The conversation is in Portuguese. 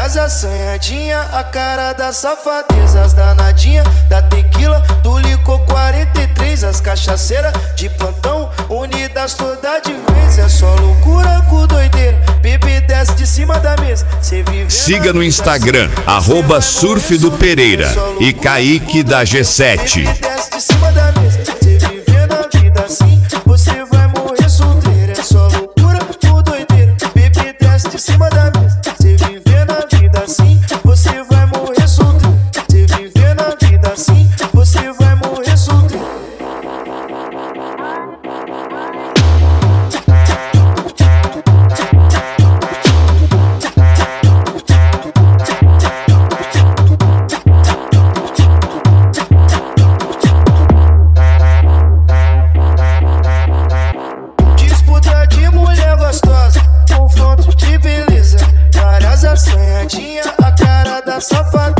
Várias assanhadinha, a cara da safadeza. As danadinha da tequila, do licor 43. As cachaceiras de plantão, unidas toda de vez. É só loucura com doideira, bebê desce de cima da mesa. Siga no Instagram, @surfdopereira e Kaique da G7. Desce de cima da mesa, cê vivendo a vida assim, você vai morrer solteiro. É só loucura com doideira, bebê desce de cima da mesa. Cê vivendo a vida assim, você vai morrer solteiro. Cê vivendo a vida assim, você vai morrer solteiro. Disputa de mulher gostosa, confronto de beleza. Várias assanhadinha, a cara da safada.